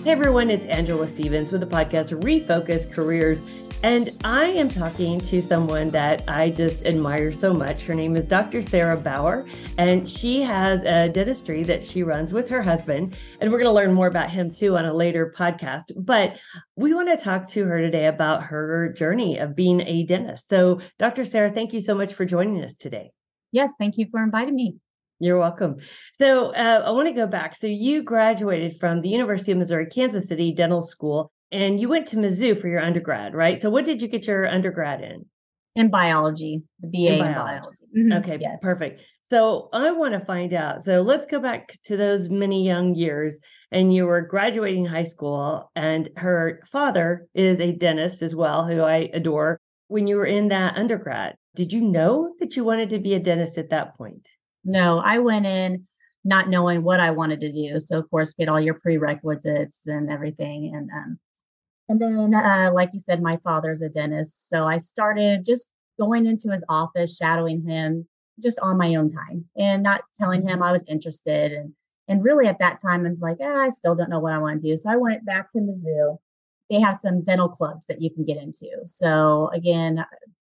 Hey everyone, it's Angela Stevens with the podcast Refocus Careers. And I am talking to someone that I just admire so much. Her name is Dr. Sarah Bauer, and she has a dentistry that she runs with her husband. And we're going to learn more about him too on a later podcast. But we want to talk to her today about her journey of being a dentist. So, Dr. Sarah, thank you so much for joining us today. Yes, thank you for inviting me. You're welcome. So I want to go back. So you graduated from the University of Missouri, Kansas City Dental School, and you went to Mizzou for your undergrad, right? So what did you get your undergrad in? In biology, the BA in biology. Mm-hmm. Okay, yes. Perfect. So I want to find out. So let's go back to those many young years, and you were graduating high school, and her father is a dentist as well, who I adore. When you were in that undergrad, did you know that you wanted to be a dentist at that point? No, I went in not knowing what I wanted to do. So of course, get all your prerequisites and everything. And then, like you said, my father's a dentist. So I started just going into his office, shadowing him just on my own time and not telling him I was interested. And really at that time, I was like, I still don't know what I want to do. So I went back to Mizzou. They have some dental clubs that you can get into. So again,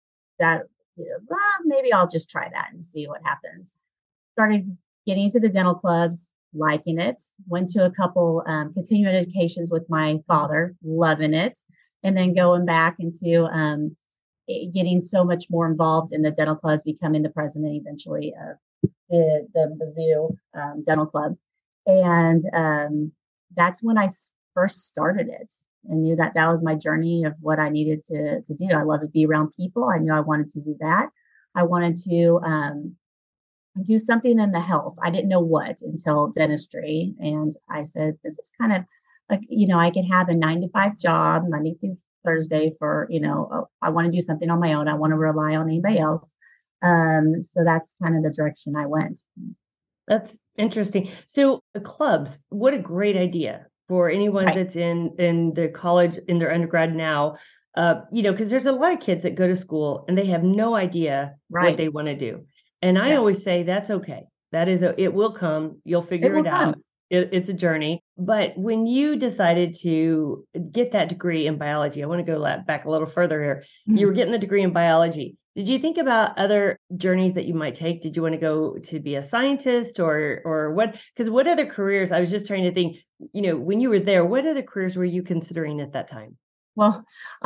maybe I'll just try that and see what happens. Started getting into the dental clubs, liking it, went to a couple continuing educations with my father, loving it, and then going back into getting so much more involved in the dental clubs, becoming the president eventually of the Mizzou Dental Club. And that's when I first started it and knew that that was my journey of what I needed to do. I love to be around people. I knew I wanted to do that. I wanted to do something in the health. I didn't know what until dentistry. And I said, this is kind of like, I could have a 9-to-5 job, Monday through Thursday for, I want to do something on my own. I want to rely on anybody else. So that's kind of the direction I went. That's interesting. So the clubs, what a great idea for anyone that's in the college, in their undergrad now, because there's a lot of kids that go to school and they have no idea what they want to do. And I always say that's okay. It will come. You'll figure it out. It's a journey. But when you decided to get that degree in biology, I want to go back a little further here. Mm-hmm. You were getting the degree in biology. Did you think about other journeys that you might take? Did you want to go to be a scientist or what? Because what other careers? I was just trying to think, when you were there, what other careers were you considering at that time? Well,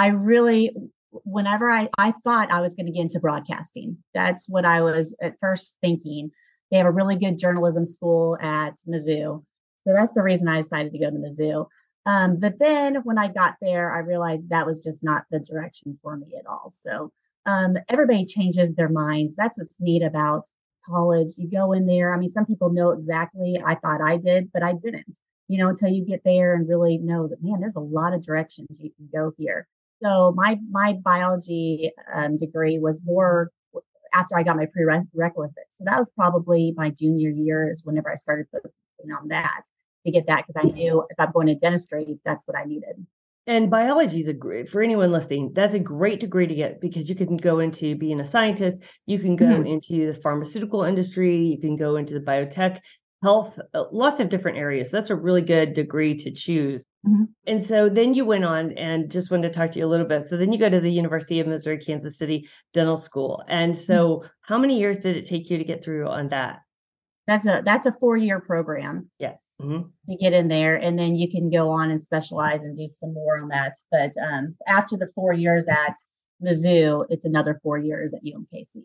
whenever I thought I was going to get into broadcasting, that's what I was at first thinking. They have a really good journalism school at Mizzou. So that's the reason I decided to go to Mizzou. But then when I got there, I realized that was just not the direction for me at all. So everybody changes their minds. That's what's neat about college. You go in there. I mean, some people know exactly. I thought I did, but I didn't, until you get there and really know that, man, there's a lot of directions you can go here. So my biology degree was more after I got my prerequisites. So that was probably my junior year is whenever I started focusing on that to get that, because I knew if I'm going to dentistry, that's what I needed. And biology is for anyone listening, that's a great degree to get because you can go into being a scientist, you can go into the pharmaceutical industry, you can go into the biotech, health, lots of different areas. That's a really good degree to choose. Mm-hmm. And so then you went on and just wanted to talk to you a little bit. So then you go to the University of Missouri, Kansas City Dental School. And so how many years did it take you to get through on that? That's a 4-year program. Yeah. Mm-hmm. To get in there. And then you can go on and specialize and do some more on that. But after the 4 years at Mizzou, it's another 4 years at UMKC.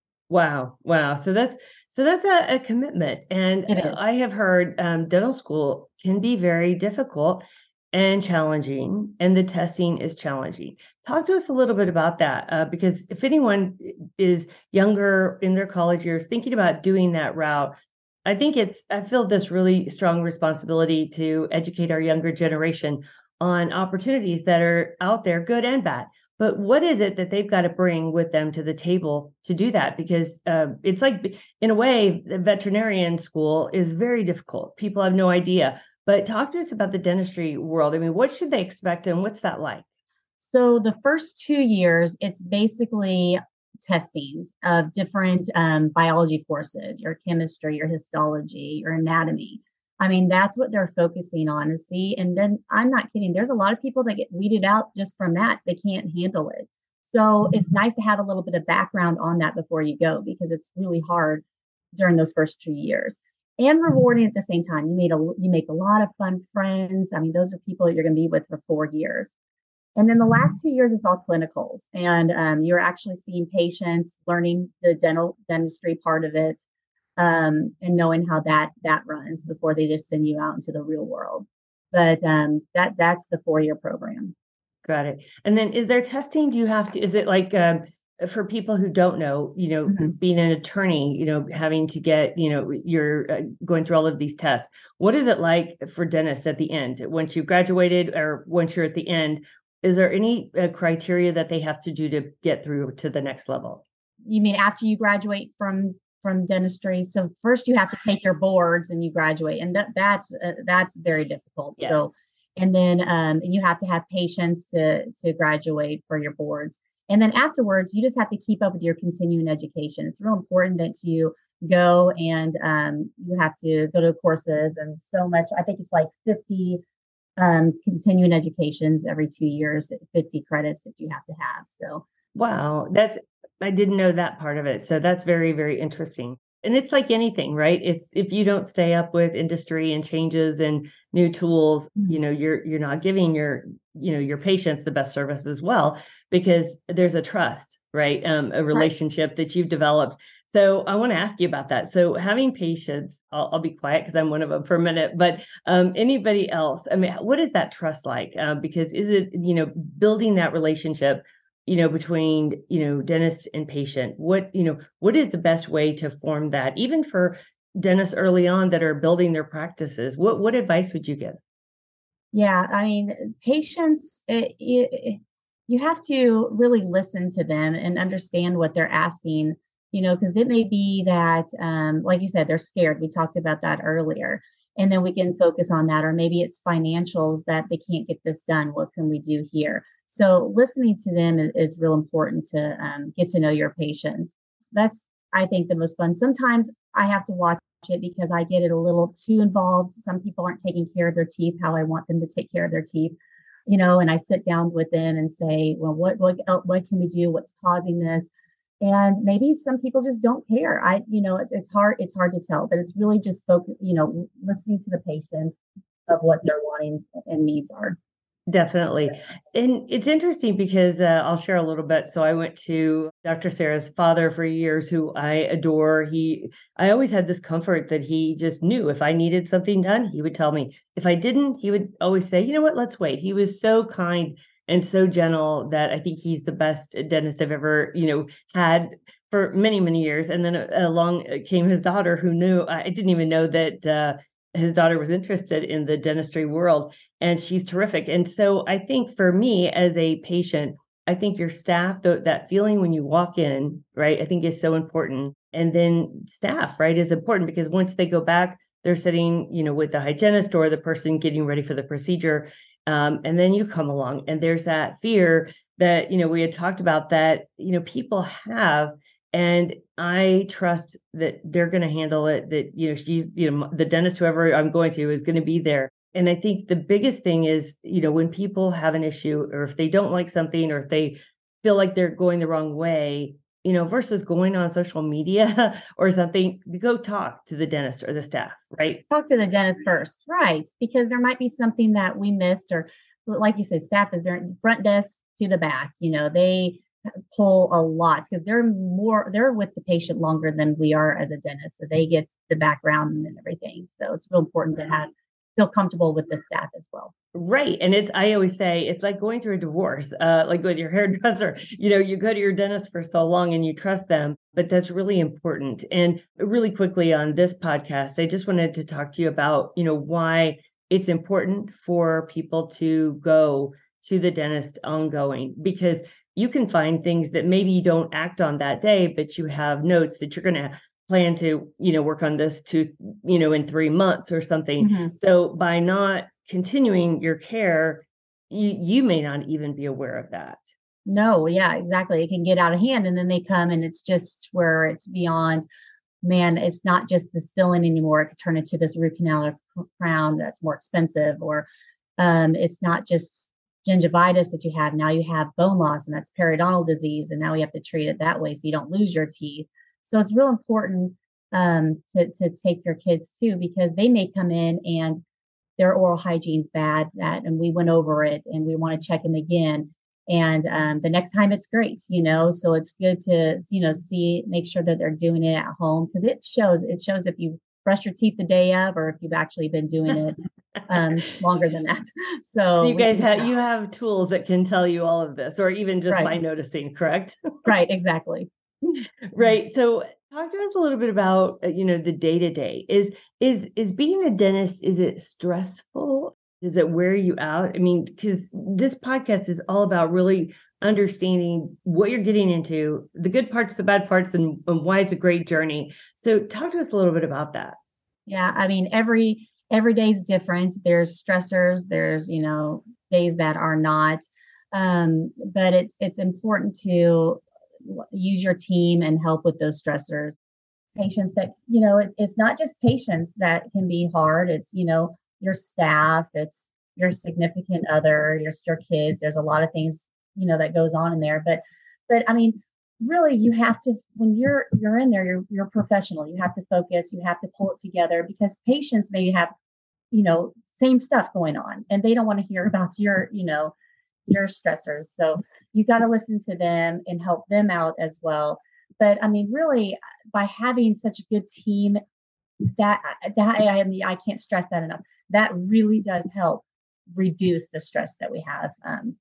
Wow. So that's a commitment. And I have heard dental school can be very difficult and challenging, and the testing is challenging. Talk to us a little bit about that, because if anyone is younger in their college years thinking about doing that route, I feel this really strong responsibility to educate our younger generation on opportunities that are out there, good and bad. But what is it that they've got to bring with them to the table to do that? Because it's like, in a way, the veterinarian school is very difficult. People have no idea. But talk to us about the dentistry world. I mean, what should they expect and what's that like? So the first 2 years, it's basically testings of different biology courses, your chemistry, your histology, your anatomy. I mean, that's what they're focusing on to see. And then I'm not kidding. There's a lot of people that get weeded out just from that. They can't handle it. So it's nice to have a little bit of background on that before you go, because it's really hard during those first 2 years and rewarding at the same time. You make a lot of fun friends. I mean, those are people that you're going to be with for 4 years. And then the last 2 years is all clinicals, and you're actually seeing patients, learning the dentistry part of it, and knowing how that runs before they just send you out into the real world. But that's the 4 year program. Got it. And then is there testing? Do you have to, is it like, for people who don't know, being an attorney, having to get, you're going through all of these tests. What is it like for dentists at the end? Once you've graduated or once you're at the end, is there any criteria that they have to do to get through to the next level? You mean after you graduate from dentistry? So first you have to take your boards and you graduate, and that's very difficult. Yes. So, and then you have to have patience to graduate for your boards. And then afterwards, you just have to keep up with your continuing education. It's real important that you go and you have to go to courses and so much. I think it's like 50 continuing educations every 2 years, 50 credits that you have to have. So, wow, I didn't know that part of it. So that's very, very interesting. And it's like anything, right? It's if you don't stay up with industry and changes and new tools, you're not giving your patients the best service as well, because there's a trust, right? A relationship that you've developed. So I want to ask you about that. So having patients, I'll be quiet because I'm one of them for a minute, but anybody else, I mean, what is that trust like? Because is it, building that relationship, between, dentist and patient, what is the best way to form that, even for dentists early on that are building their practices? What advice would you give? Yeah, I mean, patients, you have to really listen to them and understand what they're asking, because it may be that, like you said, they're scared. We talked about that earlier. And then we can focus on that. Or maybe it's financials that they can't get this done. What can we do here? So listening to them is real important to get to know your patients. That's, I think, the most fun. Sometimes I have to watch it because I get it a little too involved. Some people aren't taking care of their teeth how I want them to take care of their teeth, and I sit down with them and say, well, what can we do? What's causing this? And maybe some people just don't care. It's hard to tell, but it's really just listening to the patient of what they're wanting and needs are. Definitely. And it's interesting because I'll share a little bit. So I went to Dr. Sarah's father for years, who I adore. I always had this comfort that he just knew if I needed something done, he would tell me. If I didn't, he would always say, you know what, let's wait. He was so kind and so gentle that I think he's the best dentist I've ever, had for many, many years. And then along came his daughter, who knew, I didn't even know that his daughter was interested in the dentistry world, and she's terrific. And so I think for me as a patient, I think your staff, that feeling when you walk in, right, I think is so important. And then staff, right, is important because once they go back, they're sitting, with the hygienist or the person getting ready for the procedure. And then you come along and there's that fear that, we had talked about that, people have. And I trust that they're going to handle it, that, she's, the dentist, whoever I'm going to, is going to be there. And I think the biggest thing is, when people have an issue, or if they don't like something, or if they feel like they're going the wrong way, versus going on social media or something, go talk to the dentist or the staff, right? Talk to the dentist first, right? Because there might be something that we missed, or like you said, staff is very front desk to the back. They pull a lot because they're with the patient longer than we are as a dentist. So they get the background and everything. So it's real important to feel comfortable with the staff as well. Right. And I always say it's like going through a divorce, like with your hairdresser, you go to your dentist for so long and you trust them, but that's really important. And really quickly on this podcast, I just wanted to talk to you about, why it's important for people to go to the dentist ongoing, because you can find things that maybe you don't act on that day, but you have notes that you're going to plan to, work on this in 3 months or something. Mm-hmm. So by not continuing your care, you may not even be aware of that. No, yeah, exactly. It can get out of hand and then they come and it's just where it's beyond man, it's not just this filling anymore. It could turn into this root canal or crown that's more expensive, or it's not just gingivitis that you have. Now you have bone loss, and that's periodontal disease, and now we have to treat it that way so you don't lose your teeth. So it's real important to take your kids too, because they may come in and their oral hygiene's bad, and we went over it, and we want to check them again. And the next time it's great, so it's good to, make sure that they're doing it at home, because it shows if you brush your teeth the day of, or if you've actually been doing it longer than that. So you guys have tools that can tell you all of this, or even just by noticing, correct? Right, exactly. Right. So talk to us a little bit about, the day-to-day. Is being a dentist, is it stressful? Does it wear you out? I mean, because this podcast is all about really understanding what you're getting into, the good parts, the bad parts, and why it's a great journey. So talk to us a little bit about that. Yeah. I mean, every day is different. There's stressors, there's, days that are not. But it's important to use your team and help with those stressors. Patients that, it's not just patients that can be hard. It's, your staff, it's your significant other, your kids. There's a lot of things, that goes on in there. But I mean, really, you have to, when you're in there, you're professional. You have to focus. You have to pull it together, because patients maybe have, same stuff going on, and they don't want to hear about your stressors. So you got to listen to them and help them out as well. But I mean, really, by having such a good team, I can't stress that enough. That really does help reduce the stress that we have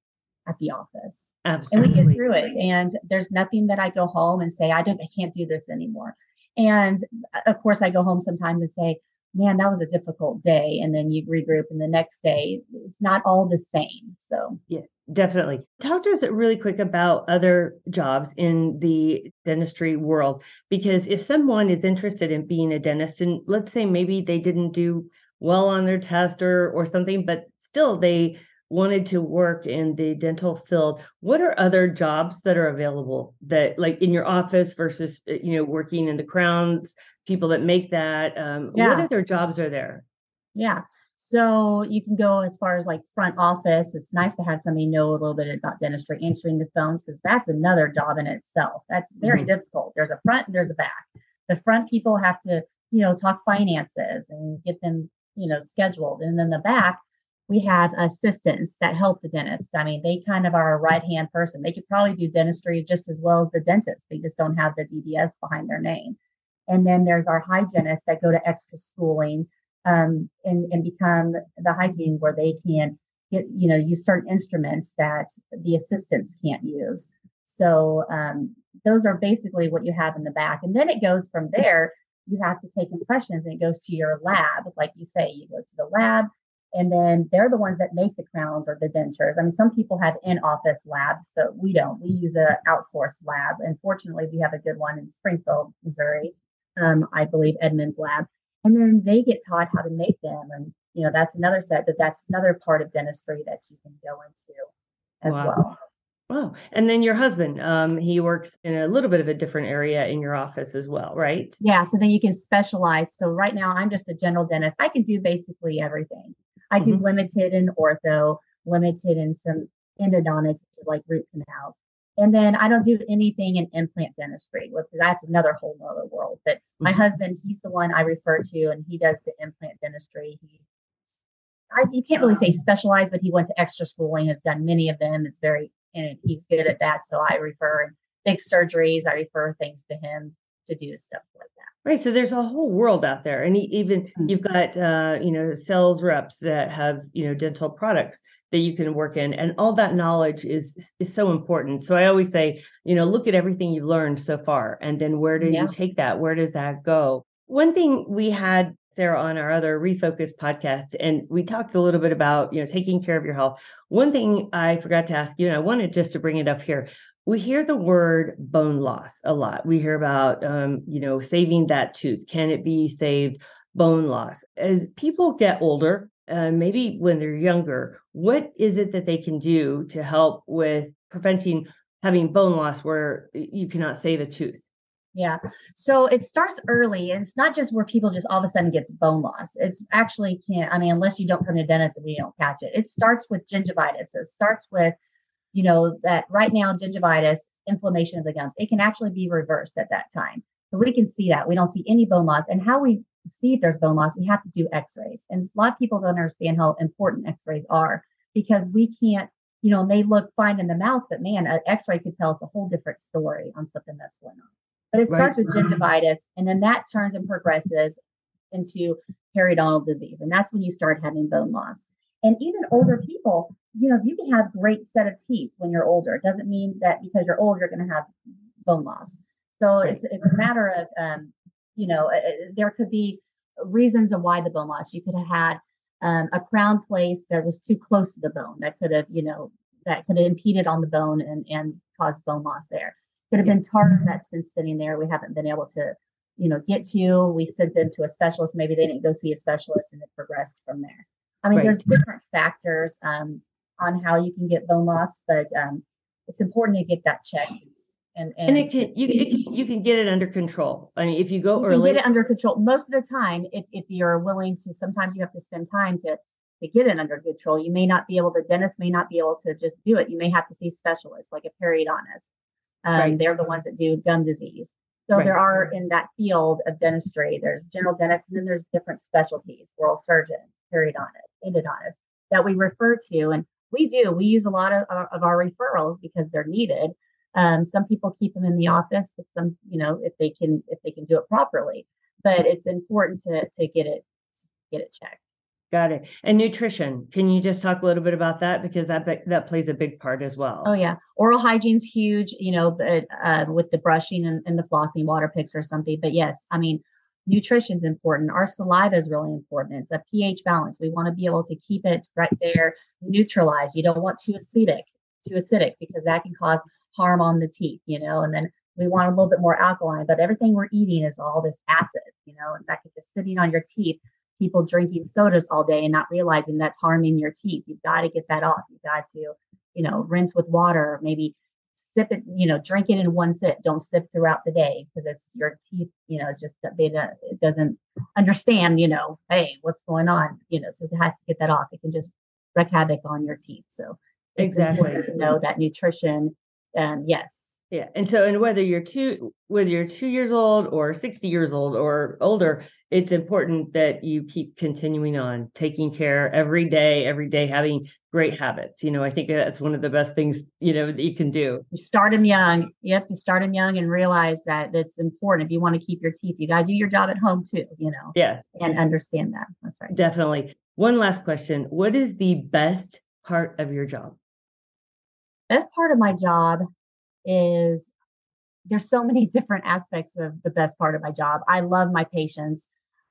at the office. Absolutely. And we get through it. And there's nothing that I go home and say, I can't do this anymore. And of course, I go home sometimes and say, man, that was a difficult day. And then you regroup, and the next day, it's not all the same. So yeah, definitely. Talk to us really quick about other jobs in the dentistry world, because if someone is interested in being a dentist, and let's say maybe they didn't do well on their test or something, but still they wanted to work in the dental field, what are other jobs that are available, that like in your office versus, working in the crowns, people that make that, what other jobs are there? Yeah. So you can go as far as like front office. It's nice to have somebody know a little bit about dentistry, answering the phones, because that's another job in itself. That's very difficult. There's a front and there's a back. The front people have to, talk finances and get them, scheduled. And then the back, we have assistants that help the dentist. I mean, they kind of are a right-hand person. They could probably do dentistry just as well as the dentist. They just don't have the DDS behind their name. And then there's our hygienists that go to extra schooling and become the hygiene, where they can get, use certain instruments that the assistants can't use. So those are basically what you have in the back. And then it goes from there. You have to take impressions, and it goes to your lab. Like you say, you go to the lab, and then they're the ones that make the crowns or the dentures. I mean, some people have in-office labs, but we don't. We use an outsourced lab. And fortunately, we have a good one in Springfield, Missouri. I believe Edmund's lab. And then they get taught how to make them. And, that's another set, but that's another part of dentistry that you can go into as well. Wow. And then your husband, he works in a little bit of a different area in your office as well, right? Yeah. So then you can specialize. So right now I'm just a general dentist. I can do basically everything. I do limited in ortho, limited in some endodontics, like root canals. And then I don't do anything in implant dentistry. That's another whole nother world. But my husband, he's the one I refer to, and he does the implant dentistry. You can't really say specialized, but he went to extra schooling, has done many of them. And he's good at that. So I refer big surgeries. I refer things to him to do stuff like that. Right. So there's a whole world out there. And you've got, sales reps that have, dental products that you can work in. And all that knowledge is so important. So I always say, look at everything you've learned so far. And then where do you take that? Where does that go? One thing we had Sarah on our other Refocus podcast, and we talked a little bit about, taking care of your health. One thing I forgot to ask you, and I wanted just to bring it up here. We hear the word bone loss a lot. We hear about, saving that tooth. Can it be saved? Bone loss. As people get older, maybe when they're younger, what is it that they can do to help with preventing having bone loss where you cannot save a tooth? Yeah. So it starts early, and it's not just where people just all of a sudden gets bone loss. It's actually can't, I mean, unless you don't come to the dentist and we don't catch it. It starts with gingivitis. It starts with, that right now gingivitis, inflammation of the gums, it can actually be reversed at that time. So we can see that. We don't see any bone loss. And how we see if there's bone loss, we have to do x-rays. And a lot of people don't understand how important x-rays are, because we can't, they look fine in the mouth, but man, an x-ray could tell us a whole different story on something that's going on. But it starts with gingivitis, and then that turns and progresses into periodontal disease. And that's when you start having bone loss. And even older people, you can have great set of teeth when you're older. It doesn't mean that because you're old, you're going to have bone loss. So it's a matter of, there could be reasons of why the bone loss. You could have had a crown place that was too close to the bone that could have, impeded on the bone and caused bone loss there. Could have been tartar that's been sitting there. We haven't been able to, get to. We sent them to a specialist. Maybe they didn't go see a specialist, and it progressed from there. I mean, there's different factors on how you can get bone loss, but it's important to get that checked. And you can get it under control. I mean, if you go early, get it under control. Most of the time, if you're willing to, sometimes you have to spend time to get it under control. You may not be able, the dentist may not be able to just do it. You may have to see specialists like a periodontist. They're the ones that do gum disease. So there are, in that field of dentistry, there's general dentists, and then there's different specialties, oral surgeons, periodontists, endodontists that we refer to. And we use a lot of our referrals because they're needed. Some people keep them in the office, but some, if they can do it properly, but it's important to get it checked. Got it. And nutrition. Can you just talk a little bit about that? Because that plays a big part as well. Oh yeah. Oral hygiene's huge, with the brushing and the flossing, water picks or something. But yes, I mean, nutrition's important. Our saliva is really important. It's a pH balance. We want to be able to keep it right there, neutralized. You don't want too acidic because that can cause harm on the teeth, and then we want a little bit more alkaline, but everything we're eating is all this acid, in fact, it's just sitting on your teeth. People drinking sodas all day and not realizing that's harming your teeth. You've got to get that off. You've got to, rinse with water, maybe sip it, drink it in one sip. Don't sip throughout the day, because it's your teeth, just it doesn't understand, hey, what's going on, so it has to get that off. It can just wreak havoc on your teeth. So it's important to know that nutrition. Yes. Yeah. And whether you're 2 years old or 60 years old or older, it's important that you keep continuing on taking care every day, having great habits. I think that's one of the best things, that you can do. You start them young. You have to start them young and realize that that's important. If you want to keep your teeth, you got to do your job at home too, Yeah. And understand that. That's right. Definitely. One last question. What is the best part of your job? Best part of my job is there's so many different aspects of the best part of my job. I love my patients.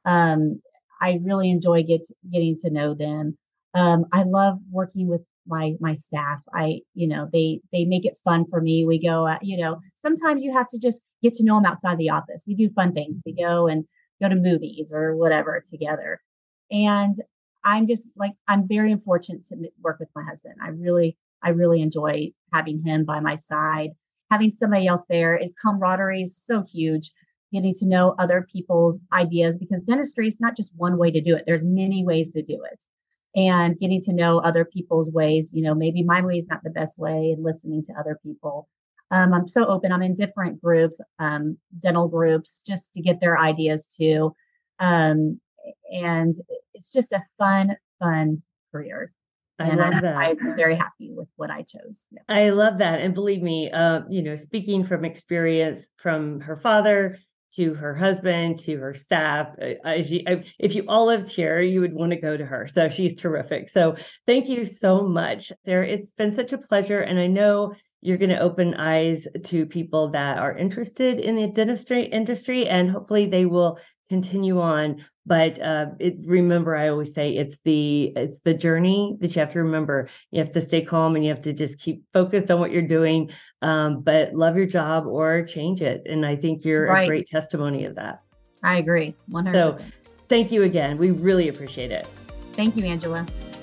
I really enjoy getting to know them. I love working with my staff. They make it fun for me. We go, sometimes you have to just get to know them outside the office. We do fun things. We go to movies or whatever together. And I'm very fortunate to work with my husband. I really enjoy having him by my side. Having somebody else there, is camaraderie is so huge. Getting to know other people's ideas, because dentistry is not just one way to do it. There's many ways to do it. And getting to know other people's ways, maybe my way is not the best way, and listening to other people. I'm so open. I'm in different groups, dental groups, just to get their ideas too. And it's just a fun career. I love that. I'm very happy with what I chose. Yeah. I love that. And believe me, speaking from experience, from her father to her husband to her staff, if you all lived here, you would want to go to her. So she's terrific. So thank you so much, Sarah. It's been such a pleasure. And I know you're going to open eyes to people that are interested in the dentistry industry, and hopefully they will continue on. But remember, I always say it's the journey that you have to remember. You have to stay calm, and you have to just keep focused on what you're doing. But love your job or change it. And I think you're a great testimony of that. I agree, 100%. So thank you again. We really appreciate it. Thank you, Angela.